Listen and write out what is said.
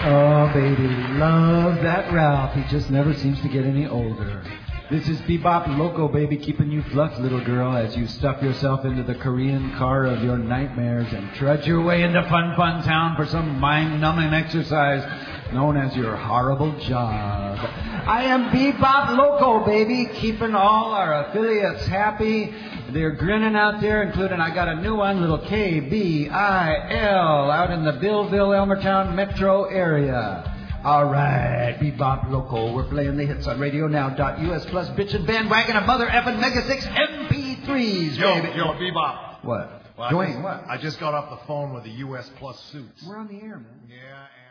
Oh, baby, love that Ralph. He just never seems to get any older. This is Bebop Loco, baby, keeping you fluffed, little girl, as you stuff yourself into the Korean car of your nightmares and trudge your way into Fun Fun Town for some mind-numbing exercise known as your horrible job. I am Bebop Loco, baby, keeping all our affiliates happy. They're grinning out there, including I got a new one, little KBIL, out in the Billville-Elmertown metro area. All right, Bebop Loco, we're playing the hits on RadioNow.us plus bitchin' bandwagon of mother effing Mega 6 MP3s, baby. Yo, Bebop. What? Well, Dwayne, what? I just got off the phone with the US Plus suits. We're on the air, man. Yeah,